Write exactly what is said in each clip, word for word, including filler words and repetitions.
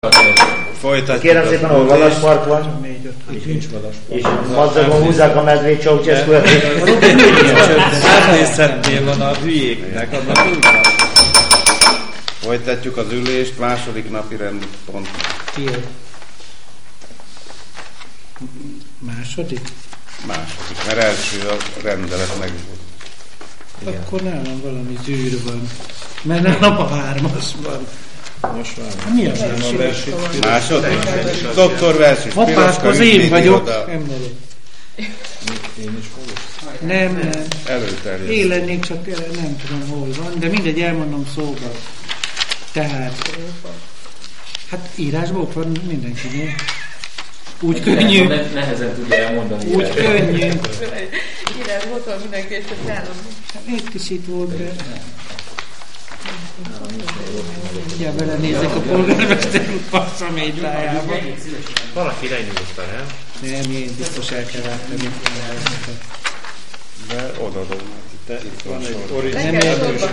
Folytatjuk. Kérem szépen, ahol vadaspark van, Nincs vadaspark. és madzagon húzzák a medvét Ceausescu-t. Természetnél van a hülyéknek, annak úgy van. Folytatjuk az ülést, második napi rendpont. Tiéd. Második? Második, mert első a rendelet meg volt. Akkor nálam valami zűr van. Mert nálam a hármas van. Most már Hát mi a nem a másik? versét. Második? Doktor Versis, Hoppák, az én vagyok. Nem vagyok. Én is vagyok. Nem, nem. Előterjesztő. Én lennék, csak nem tudom hol van, de mindegy, elmondom szóba. Tehát, hát írásból ott van mindenkinél. Úgy könnyű. Nehezen tudja elmondani. Úgy könnyű. Írásból van mindenki, és csak nálam. Egy kicsit volt, de... Ugye belenézek a polgármester úr passzamétlájába. Valaki lenyúlta, nem? Nem, én biztos el kell látni. De odaadom. Te, itt van egy Nem originál.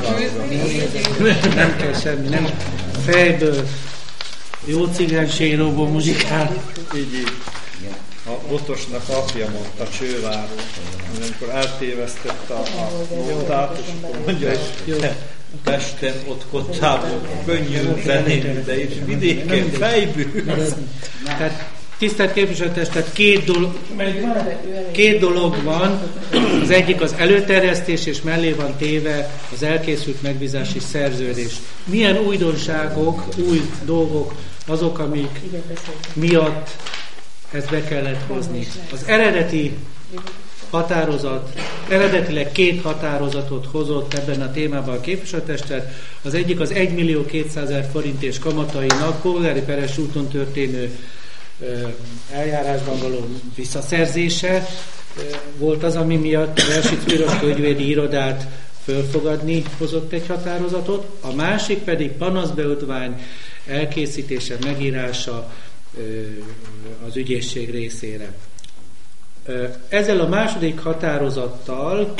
érdekel. Nem kell semmi, nem. Fejből. Jó cigányséróból muzsikál. Így, így. A Botosnak apja mondta, Csőváról, amikor eltévesztette a, a nótát, és akkor mondja, hogy Pesten ott kottából könnyű zenén, de és vidéken fejből. Tehát tisztelt képviselőtestet, két dolog, két dolog van. Az egyik az előterjesztés, és mellé van téve az elkészült megbízási szerződés. Milyen újdonságok, új dolgok azok, amik miatt ezt be kellett hozni. Az eredeti határozat, eredetileg két határozatot hozott ebben a témában a képviselőtestet. Az egyik az egymillió kétszázezer forint és kamatainak polgári peres úton történő eljárásban való visszaszerzése volt az, ami miatt a Versics Piroska ügyvédi irodát fölfogadni hozott egy határozatot. A másik pedig panaszbeadvány elkészítése, megírása az ügyészség részére. Ezzel a második határozattal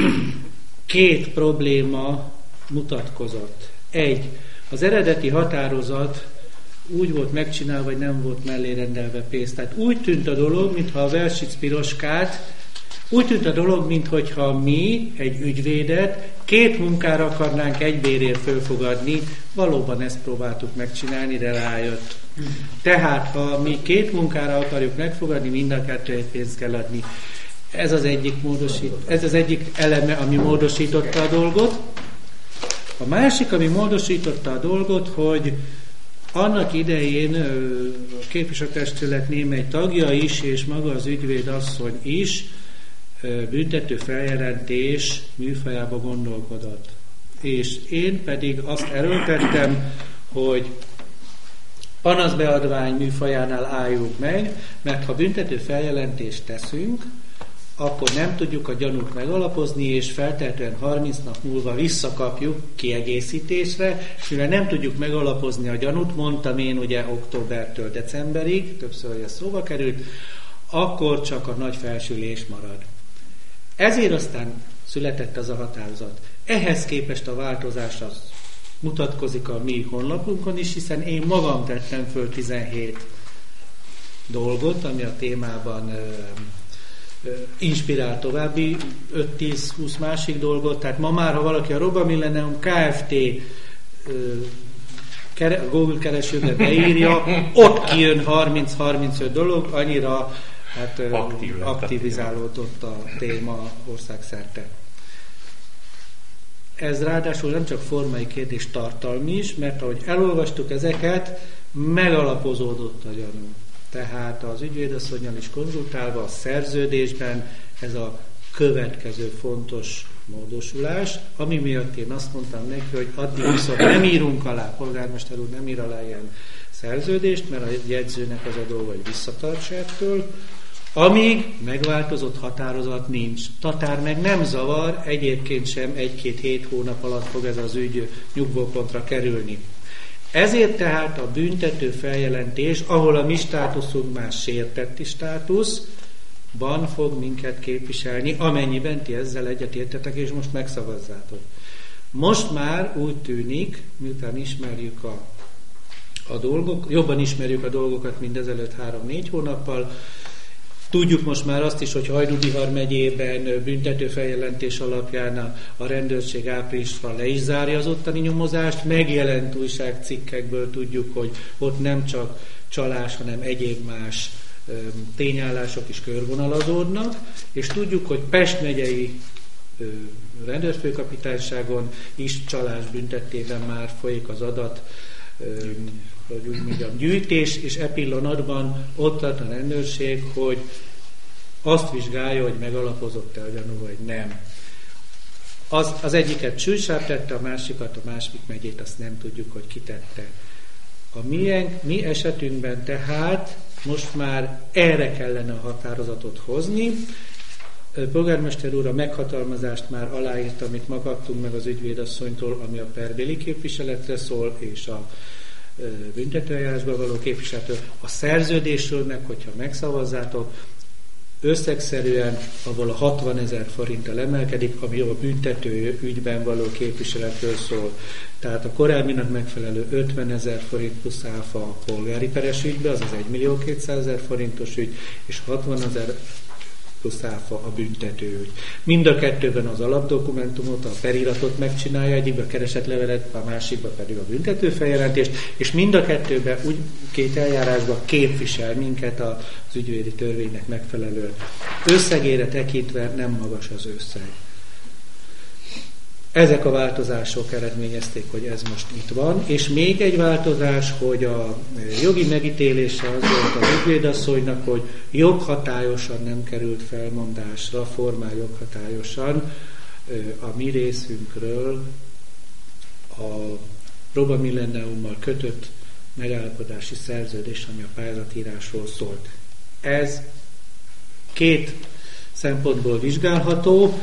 két probléma mutatkozott. Egy, az eredeti határozat úgy volt megcsinálva, vagy nem volt mellé rendelve pénzt. Tehát úgy tűnt a dolog, mintha a Versics Piroskát, úgy tűnt a dolog, mintha mi, egy ügyvédet, két munkára akarnánk egy bérért fölfogadni. Valóban ezt próbáltuk megcsinálni, de rájött. Tehát, ha mi két munkára akarjuk megfogadni, mind a kettőért pénzt kell adni. Ez az egyik módosít, ez az egyik eleme, ami módosította a dolgot. A másik, ami módosította a dolgot, hogy annak idején a képviselőtestület némely tagja is, és maga az ügyvéd asszony is büntető feljelentés műfajába gondolkodott. És én pedig azt erőltettem, hogy panaszbeadvány műfajánál álljunk meg, mert ha büntető feljelentést teszünk, akkor nem tudjuk a gyanút megalapozni, és feltehetően harminc nap múlva visszakapjuk kiegészítésre, és mivel nem tudjuk megalapozni a gyanút, mondtam én ugye októbertől decemberig, többször ez szóba került, akkor csak a nagy felsülés marad. Ezért aztán született az a határozat. Ehhez képest a változás az mutatkozik a mi honlapunkon is, hiszen én magam tettem föl tizenhét dolgot, ami a témában ö, ö, inspirál további öt-tíz-húsz másik dolgot. Tehát ma már, ha valaki a Roba Millennium Kft. Ö, kere, Google keresőbe beírja, ott kijön harminc-harmincöt dolog, annyira hát, ö, Aktív aktivizálódott a téma országszerte. Ez ráadásul nem csak formai kérdés, tartalmi is, mert ahogy elolvastuk ezeket, megalapozódott a gyanú. Tehát az ügyvédasszonnyal is konzultálva a szerződésben ez a következő fontos módosulás, ami miatt én azt mondtam neki, hogy addig viszont nem írunk alá, polgármester úr nem ír alá ilyen szerződést, mert a jegyzőnek az a dolga, hogy visszatartsa ettől, amíg megváltozott határozat nincs. Tatár meg nem zavar, egyébként sem egy-két hét hónap alatt fog ez az ügy nyugvópontra kerülni. Ezért tehát a büntető feljelentés, ahol a mi státuszunk már sértetti státuszban fog minket képviselni, amennyiben ti ezzel egyetértetek, és most megszavazzátok. Most már úgy tűnik, miután ismerjük a a dolgok, jobban ismerjük a dolgokat, mint ezelőtt három-négy hónappal. Tudjuk most már azt is, hogy Hajdú-Bihar megyében büntetőfeljelentés alapján a, a rendőrség áprilisra le is zárja az ottani nyomozást. Megjelent újságcikkekből tudjuk, hogy ott nem csak csalás, hanem egyéb más ö, tényállások is körvonalazódnak, és tudjuk, hogy Pest megyei ö, rendőrfőkapitányságon is csalás büntettében már folyik az adat, ö, hogy úgy mondjam, gyűjtés, és e pillanatban ott tart a rendőrség, hogy azt vizsgálja, hogy megalapozott-e a gyanú, vagy nem. Az, az egyiket Sűrsáv tette, a másikat, a másik megyét, azt nem tudjuk, hogy ki tette. A milyen, mi esetünkben tehát most már erre kellene a határozatot hozni. Polgármester úr a meghatalmazást már aláírta, amit ma kaptunk meg az ügyvédasszonytól, ami a perbéli képviseletre szól, és a büntetőeljárásban való képviseletről. A szerződésről meg, hogyha megszavazzátok, összegszerűen, ahol a hatvanezer forinttal emelkedik, ami a büntető ügyben való képviseletről szól. Tehát a korábbinak megfelelő ötvenezer forint plusz áfa a polgári peres ügybe, azaz egymillió-kétszázezer forintos ügy, és hatvanezer plusz áfa a büntetőügy. Mind a kettőben az alapdokumentumot, a feliratot megcsinálja, egyikben a keresetlevelet, a másikban pedig a büntetőfeljelentést, és mind a kettőben úgy két eljárásban képvisel minket az ügyvédi törvénynek megfelelően. Összegére tekintve nem magas az összeg. Ezek a változások eredményezték, hogy ez most itt van, és még egy változás, hogy a jogi megítélése az volt az ügyvédasszonynak, hogy joghatályosan nem került felmondásra, formál joghatályosan a mi részünkről a Proba Millenniummal kötött megállapodási szerződés, ami a pályázatírásról szólt. Ez két szempontból vizsgálható,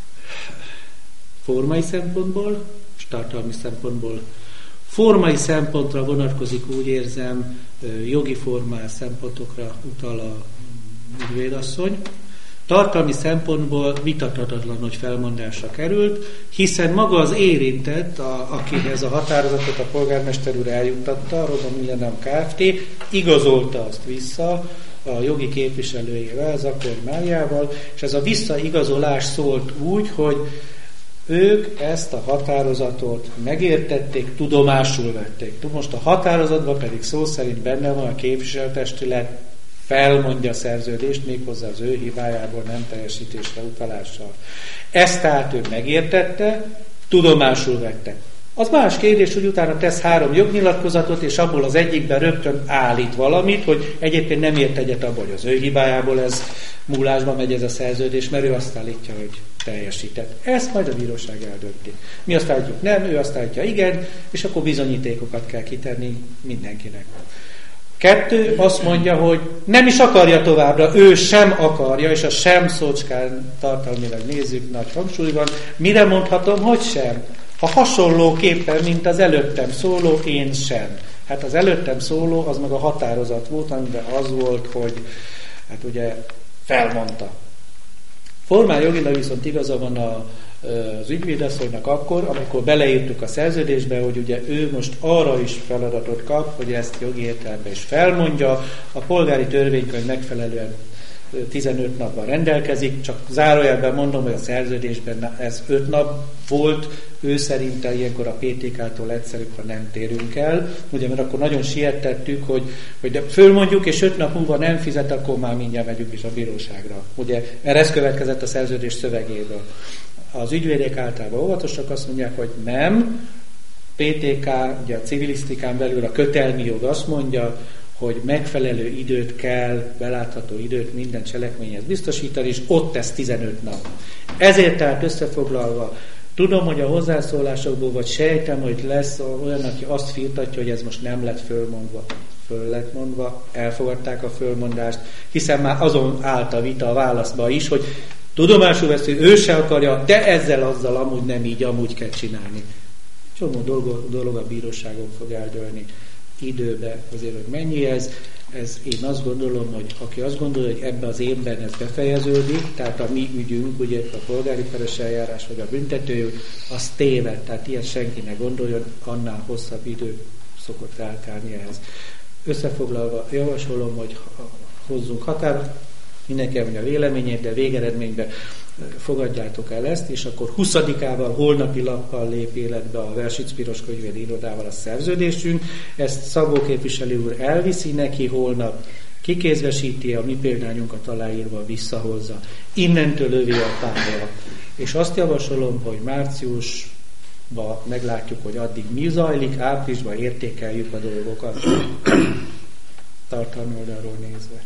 formai szempontból és tartalmi szempontból. Formai szempontra vonatkozik, úgy érzem, jogi formál szempontokra utal a ügyvédasszony. Tartalmi szempontból vitathatatlan, hogy felmondásra került, hiszen maga az érintett, a, akihez a határozatot a polgármester úr eljuttatta, a Proba Millennium Kft. Igazolta azt vissza a jogi képviselőjével, Zakor Máriával, és ez a visszaigazolás szólt úgy, hogy ők ezt a határozatot megértették, tudomásul vették. Most a határozatban pedig szó szerint benne van, a képviselőtestület felmondja a szerződést, méghozzá az ő hibájából nem teljesítésre utalással. Ezt tehát ő megértette, tudomásul vette. Az más kérdés, hogy utána tesz három jognyilatkozatot, és abból az egyikben rögtön állít valamit, hogy egyébként nem ért egyet abban, hogy az ő hibájából ez múlásba megy ez a szerződés, mert ő azt állítja, hogy teljesített. Ezt majd a bíróság eldönti. Mi azt állítjuk nem, ő azt állítja igen, és akkor bizonyítékokat kell kitenni mindenkinek. Kettő azt mondja, hogy nem is akarja továbbra, ő sem akarja, és a sem szócskán tartalmilag nézzük, nagy hangsúly van. Mire mondhatom, hogy sem? Ha hasonlóképpen, mint az előttem szóló, én sem. Hát az előttem szóló, az meg a határozat volt, amiben az volt, hogy hát ugye felmondta. Formál jogilag viszont igaza van a, az ügyvédasszonynak akkor, amikor beleírtuk a szerződésbe, hogy ugye ő most arra is feladatot kap, hogy ezt jogi értelemben is felmondja, a polgári törvénykönyv megfelelően tizenöt napban rendelkezik, csak zárójelben mondom, hogy a szerződésben ez öt nap volt, ő szerinte ilyenkor a pé té ká-tól egyszerűbb, ha nem térünk el, ugye, mert akkor nagyon siettettük, hogy, hogy de fölmondjuk, és öt nap múlva nem fizet, akkor már mindjárt megyünk is a bíróságra. Ugye, mert ez következett a szerződés szövegéből. Az ügyvédek általában óvatosak azt mondják, hogy nem, pé té ká, ugye a civilisztikán belül a kötelmi jog azt mondja, hogy megfelelő időt kell, belátható időt minden cselekményhez biztosítani, és ott ez tizenöt nap. Ezért tehát összefoglalva, tudom, hogy a hozzászólásokból, vagy sejtem, hogy lesz olyan, aki azt firtatja, hogy ez most nem lett fölmondva. Föl lett mondva, elfogadták a fölmondást, hiszen már azon állt a vita a válaszba is, hogy tudomásul vesző, ő se akarja, de ezzel, azzal amúgy nem így, amúgy kell csinálni. Csomó dolog, dolog a bíróságon fog eldőlni. Időbe azért, hogy mennyi ez, ez én azt gondolom, hogy aki azt gondolja, hogy ebben az évben ez befejeződik, tehát a mi ügyünk, ugye a polgári peres eljárás vagy a büntető, az téved, tehát ilyet senki ne gondoljon, annál hosszabb idő szokott eltelni ehhez. Összefoglalva javasolom, hogy hozzunk határt, mindenki elmondja a véleményét, de végeredményben fogadjátok el ezt, és akkor huszadikával, holnapi lappal lép életbe a Versic-Piros könyvéri irodával a szerződésünk. Ezt Szabó képviselő úr elviszi neki holnap, kikézvesíti, a mi példányunkat aláírva visszahozza. Innentől övé a pálya. És azt javasolom, hogy márciusban meglátjuk, hogy addig mi zajlik, áprilisban értékeljük a dolgokat. Tartalmi oldalról nézve.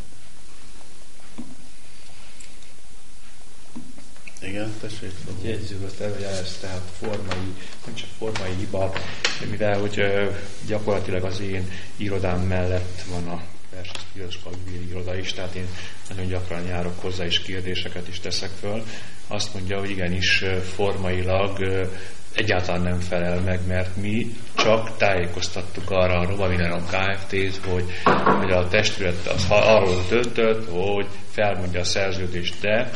Igen, tessék. Jegyzők azt előjelez, tehát formai, nem csak formai hiba, mivel hogy gyakorlatilag az én irodám mellett van a Versic-Piros könyvéri iroda is, tehát én nagyon gyakran járok hozzá, és kérdéseket is teszek föl. Azt mondja, hogy igenis formailag egyáltalán nem felel meg, mert mi csak tájékoztattuk arra a Roma Mineron Kft-t, hogy, hogy a testület az arról döntött, hogy felmondja a szerződést, de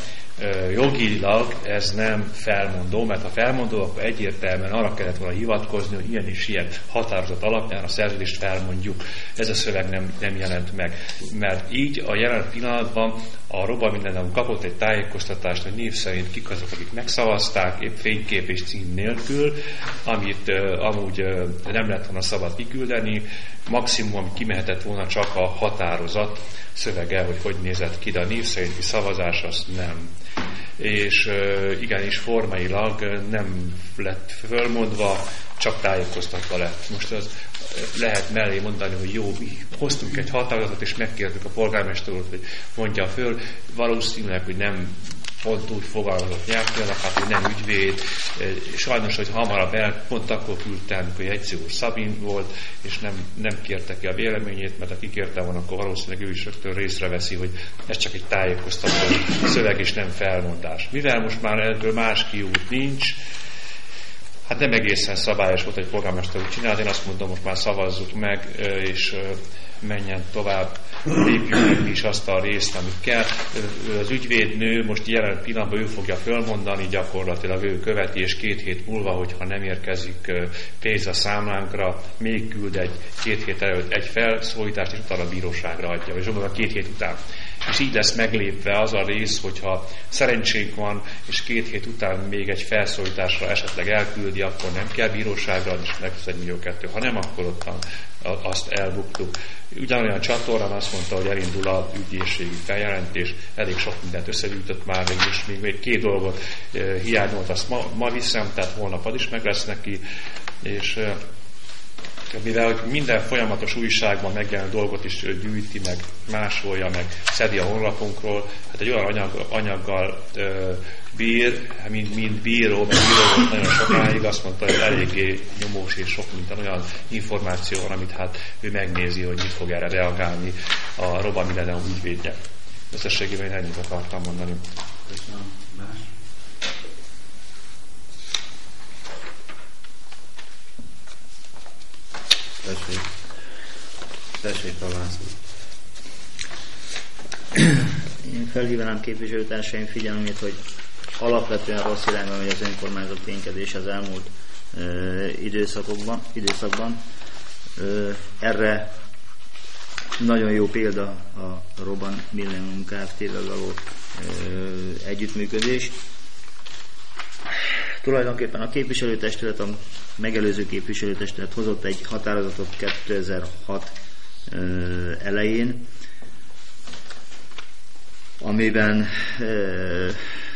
jogilag ez nem felmondó, mert ha felmondó, akkor egyértelműen arra kellett volna hivatkozni, hogy ilyen és ilyen határozat alapján a szerződést felmondjuk. Ez a szöveg nem, nem jelent meg. Mert így a jelen pillanatban a Roma Mineron kapott egy tájékoztatást, hogy név szerint kik azok, akik megszavazták, épp fénykép és cím nélkül, amit uh, amúgy uh, nem lett volna szabad kiküldeni, maximum kimehetett volna csak a határozat szövege, hogy hogy nézett ki, de a név szerinti szavazás az nem. És uh, igenis formailag nem lett fölmondva, csak tájékoztatva lett. Most az lehet mellé mondani, hogy jó, mi hoztunk egy határozatot, és megkértük a polgármester úrt, hogy mondja föl, valószínűleg, hogy nem pont úgy fogalmazott nyelvtőnek, hát hogy nem ügyvéd. Sajnos, hogy hamarabb el, pont akkor küldtem, hogy jegyző úr Szabin volt, és nem, nem kérte ki a véleményét, mert ha kikérte volna, akkor valószínűleg ő is rögtön részre veszi, hogy ez csak egy tájékoztató szöveg, és nem felmondás. Mivel most már ebből más kiút nincs, hát nem egészen szabályos volt, hogy polgármester úgy csinált, én azt mondom, most már szavazzuk meg, és menjen tovább, lépjünk meg is azt a részt, amit kell. Az ügyvédnő most jelen pillanatban ő fogja fölmondani, gyakorlatilag ő követi, és két hét múlva, hogyha nem érkezik pénz a számlánkra, még küld egy két hét előtt egy felszólítást, és utána a bíróságra adja, és mondom, a két hét után. És így lesz meglépve az a rész, hogyha szerencsénk van, és két hét után még egy felszólításra esetleg elküldi, akkor nem kell bíróságra adni, és megsz egy millió kettő. Ha nem, akkor ott azt elbuktuk. Ugyanolyan csatornán azt mondta, hogy elindul a ügyészségi feljelentés, elég sok mindent összegyűjtött már, és még, még két dolgot e, hiányolt, azt ma, ma viszem, tehát holnap az is meg lesz neki, és e, mivel minden folyamatos újságban megjelenő dolgot is gyűjti, meg másolja, meg szedi a honlapunkról, hát egy olyan anyag, anyaggal e, bír, mint, mint bíró, mert bíró volt nagyon sokáig, azt mondta, hogy eléggé nyomós és sok minden olyan információ van, amit hát ő megnézi, hogy mit fog erre reagálni a Roma Mineron ügyvédje. Összességében én ennyit akartam mondani. Köszönöm. Más? Tessék. Tessék, Talász úr. Én felhívanám képviselőtársaim figyelmét, hogy alapvetően rossz irányban megy az önkormányzat ténykedés az elmúlt ö, időszakokban, időszakban. Ö, erre nagyon jó példa a Roma Mineron Kft-vel való ö, együttműködés. Tulajdonképpen a képviselőtestület, a megelőző képviselőtestület hozott egy határozatot kétezer-hat ö, elején, amiben ö,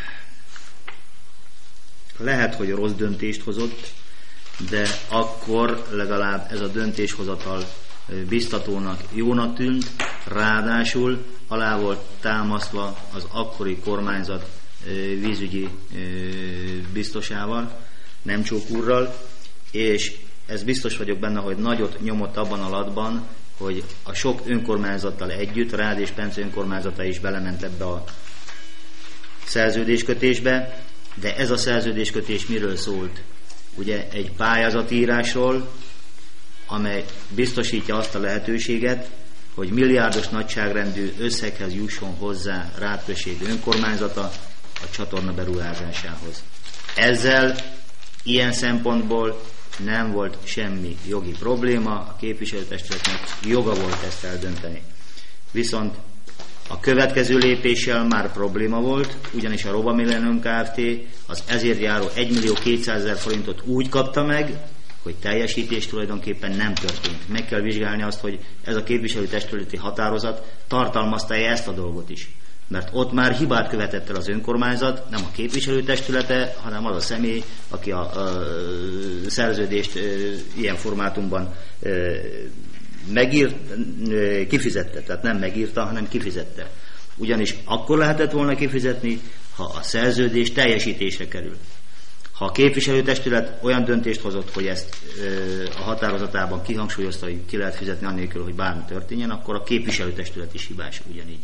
lehet, hogy rossz döntést hozott, de akkor legalább ez a döntéshozatal biztatónak, jónak tűnt, ráadásul alá volt támasztva az akkori kormányzat vízügyi biztosával, Nemcsók úrral, és ez biztos vagyok benne, hogy nagyot nyomott abban a latban, hogy a sok önkormányzattal együtt, Rád és Pence önkormányzata is belement ebbe a szerződéskötésbe, de ez a szerződéskötés miről szólt? Ugye egy pályázatírásról, amely biztosítja azt a lehetőséget, hogy milliárdos nagyságrendű összeghez jusson hozzá Rád község önkormányzata a csatorna beruházásához. Ezzel ilyen szempontból nem volt semmi jogi probléma, a képviselőtestületnek joga volt ezt eldönteni. Viszont a következő lépéssel már probléma volt, ugyanis a Roba Millennium Kft. Az ezért járó egymillió-kétszázezer forintot úgy kapta meg, hogy teljesítés tulajdonképpen nem történt. Meg kell vizsgálni azt, hogy ez a képviselőtestületi határozat tartalmazta-e ezt a dolgot is. Mert ott már hibát követett el az önkormányzat, nem a képviselőtestülete, hanem az a személy, aki a, a szerződést e, ilyen formátumban e, megírt, e, kifizette. Tehát nem megírta, hanem kifizette. Ugyanis akkor lehetett volna kifizetni, ha a szerződés teljesítésre kerül. Ha a képviselőtestület olyan döntést hozott, hogy ezt e, a határozatában kihangsúlyozta, hogy ki lehet fizetni annélkül, hogy bármi történjen, akkor a képviselőtestület is hibás ugyanígy.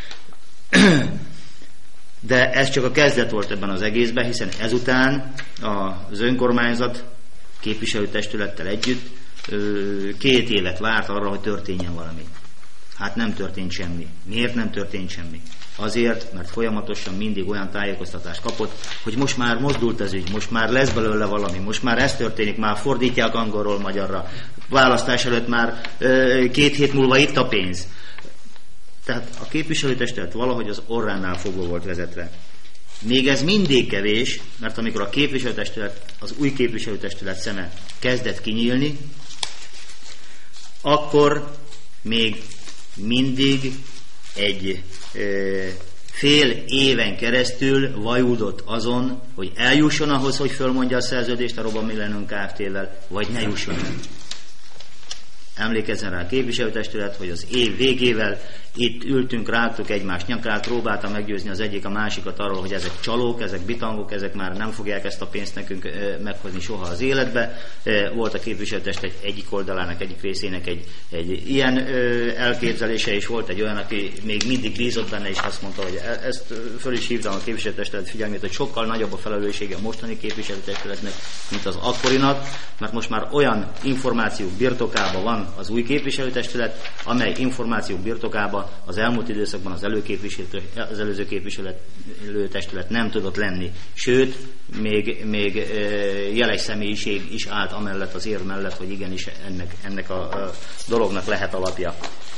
De ez csak a kezdet volt ebben az egészben, hiszen ezután az önkormányzat képviselőtestülettel együtt két évet várt arra, hogy történjen valami. Hát nem történt semmi. Miért nem történt semmi? Azért, mert folyamatosan mindig olyan tájékoztatást kapott, hogy most már mozdult az ügy, most már lesz belőle valami, most már ez történik, már fordítják angolról magyarra. Választás előtt már két hét múlva itt a pénz. Tehát a képviselőtestület valahogy az orránál fogva volt vezetve. Még ez mindig kevés, mert amikor a képviselőtestület, az új képviselőtestület szeme kezdett kinyílni, akkor még mindig egy e, fél éven keresztül vajúdott azon, hogy eljusson ahhoz, hogy fölmondja a szerződést a Roba Millennium Kft-vel, vagy ne jusson el. Emlékezzen rá a képviselőtestület, hogy az év végével itt ültünk, rágtuk egymás nyakát, próbáltam meggyőzni az egyik a másikat arról, hogy ezek csalók, ezek bitangok, ezek már nem fogják ezt a pénzt nekünk e, meghozni soha az életbe. E, volt a képviselőtestület egyik oldalának, egyik részének egy, egy ilyen e, elképzelése, és volt egy olyan, aki még mindig bízott benne, és azt mondta, hogy ezt föl is hívtam a képviselőtestület figyelmét, hogy sokkal nagyobb a felelőssége a mostani képviselőtestületnek, mint az akkorinak, mert most már olyan információk birtokában van az új képviselőtestület, amely információk birtokában az elmúlt időszakban az, az előző képviselőtestület nem tudott lenni. Sőt, még, még jeles személyiség is állt amellett az érv mellett, hogy igenis ennek, ennek a, a dolognak lehet alapja.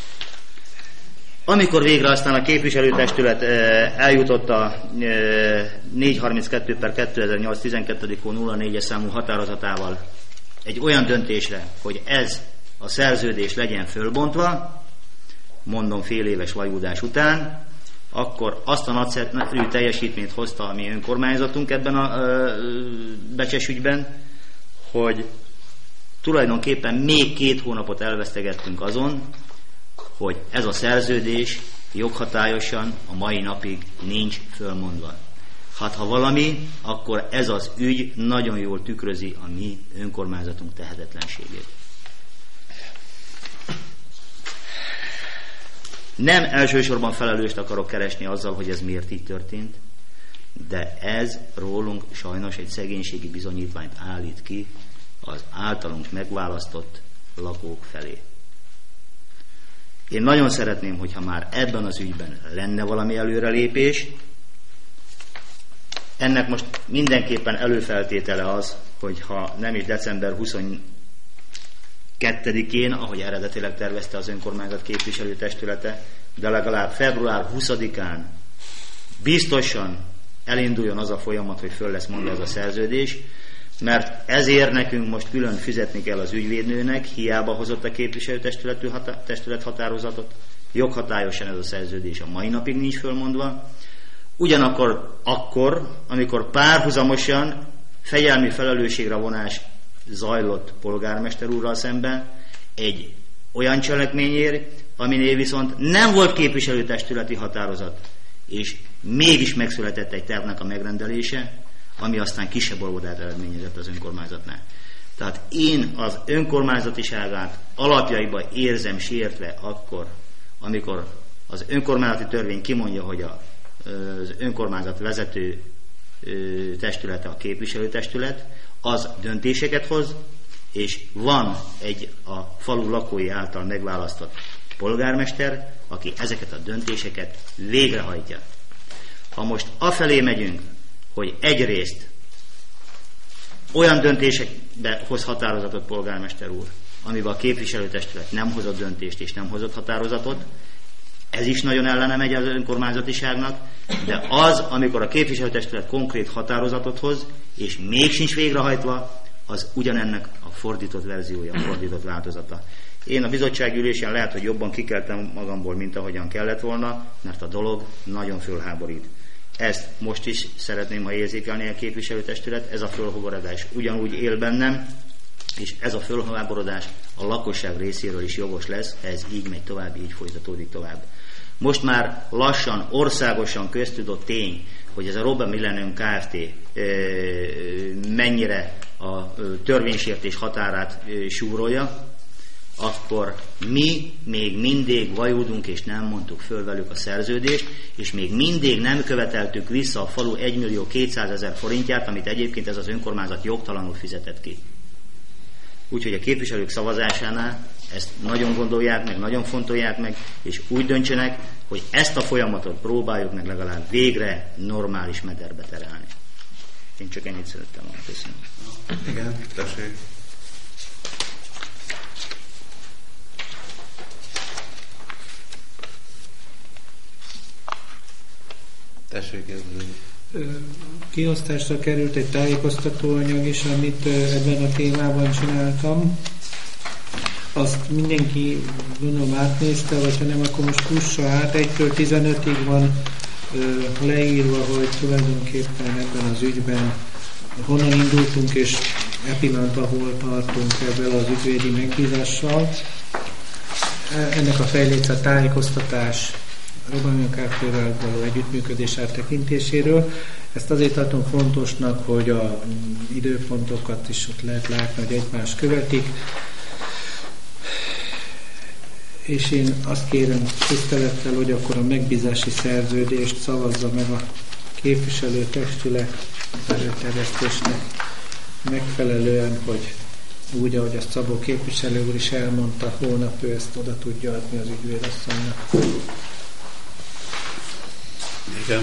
Amikor végre aztán a képviselőtestület eljutott a négyszázharminckettő per kétezer-nyolc tizenkettő nulla négyes számú határozatával egy olyan döntésre, hogy ez a szerződés legyen fölbontva, mondom fél éves vajúdás után, akkor azt a nagyszerű teljesítményt hozta a mi önkormányzatunk ebben a Becses ügyben, hogy tulajdonképpen még két hónapot elvesztegettünk azon, hogy ez a szerződés joghatályosan a mai napig nincs fölmondva. Hát ha valami, akkor ez az ügy nagyon jól tükrözi a mi önkormányzatunk tehetetlenségét. Nem elsősorban felelőst akarok keresni azzal, hogy ez miért így történt, de ez rólunk sajnos egy szegénységi bizonyítványt állít ki az általunk megválasztott lakók felé. Én nagyon szeretném, hogyha már ebben az ügyben lenne valami előrelépés. Ennek most mindenképpen előfeltétele az, hogy ha nem is december huszonkettedikén, ahogy eredetileg tervezte az önkormányzat képviselőtestülete, de legalább február huszadikán biztosan elinduljon az a folyamat, hogy föl lesz mondva ez a szerződés, mert ezért nekünk most külön fizetni kell az ügyvédnőnek, hiába hozott a képviselőtestület határozatot, joghatályosan ez a szerződés a mai napig nincs fölmondva. Ugyanakkor akkor, amikor párhuzamosan fegyelmi felelősségre vonás zajlott polgármester úrral szemben egy olyan cselekményért, aminél viszont nem volt képviselőtestületi határozat, és mégis megszületett egy tervnek a megrendelése, ami aztán kisebb olvadát eredményezett az önkormányzatnál. Tehát én az önkormányzatiságát alapjaiban érzem sértve akkor, amikor az önkormányzati törvény kimondja, hogy a, az önkormányzat vezető testülete a képviselőtestület, az döntéseket hoz, és van egy a falu lakói által megválasztott polgármester, aki ezeket a döntéseket végrehajtja. Ha most afelé megyünk, hogy egyrészt olyan döntések de hoz határozatot polgármester úr, amiben a képviselőtestület nem hozott döntést és nem hozott határozatot, ez is nagyon ellene megy az önkormányzatiságnak, de az, amikor a képviselőtestület konkrét határozatot hoz, és még sincs végrehajtva, az ugyanennek a fordított verziója, a fordított változata. Én a bizottsági ülésen lehet, hogy jobban kikeltem magamból, mint ahogyan kellett volna, mert a dolog nagyon fölháborít. Ezt most is szeretném, ha érzékelni a képviselőtestület, ez a fölháborodás ugyanúgy él bennem, és ez a fölháborodás a lakosság részéről is jogos lesz, ez így megy tovább, így folytatódik tovább. Most már lassan, országosan köztudott tény, hogy ez a Roba Millennium Kft. Mennyire a törvénysértés határát súrolja, akkor mi még mindig vajúdunk, és nem mondtuk föl velük a szerződést, és még mindig nem követeltük vissza a falu egymillió kétszázezer forintját, amit egyébként ez az önkormányzat jogtalanul fizetett ki. Úgyhogy a képviselők szavazásánál ezt nagyon gondolják meg, nagyon fontolják meg, és úgy döntsenek, hogy ezt a folyamatot próbáljuk meg legalább végre normális mederbe terelni. Én csak ennyit szerettem volna. Köszönöm. Igen, tessék. Tessék, kérdezni. Kiosztásra került egy tájékoztatóanyag is, amit ebben a témában csináltam. Azt mindenki gondolom átnézte, vagy ha nem, akkor most kussa át. egytől tizenötig van leírva, hogy tulajdonképpen ebben az ügyben honnan indultunk, és e pillanatban hol tartunk ebben az ügyvédi megbízással. Ennek a fejléc a tájékoztatás Roba Millennium Kft-vel való együttműködés áttekintéséről. Ezt azért tartom fontosnak, hogy a időpontokat is ott lehet látni, hogy egymást követik. És én azt kérem tisztelettel, hogy akkor a megbízási szerződést szavazza meg a képviselőtestület előterjesztésnek megfelelően, hogy úgy, ahogy a Szabó képviselő úr is elmondta, holnap ő ezt oda tudja adni az ügyvédasszonynak. Igen.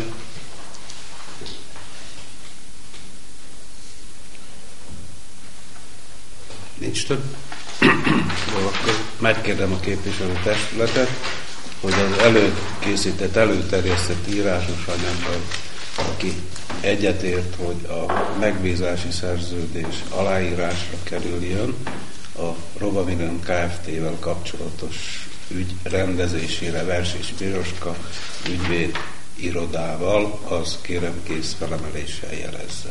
Nincs több? Jó, akkor megkérdem a képviselőtestületet, hogy az előkészített, előterjesztett írásos anyagban, aki egyetért, hogy a megbízási szerződés aláírásra kerüljön, a Roba Millennium Kft-vel kapcsolatos ügy rendezésére Vers és Piroska ügyvéd irodával, az kérem kész felemeléssel jelezze.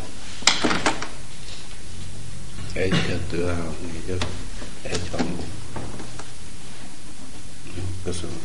Egy, kettő, három, négy, öt, egy hangú. Köszönöm.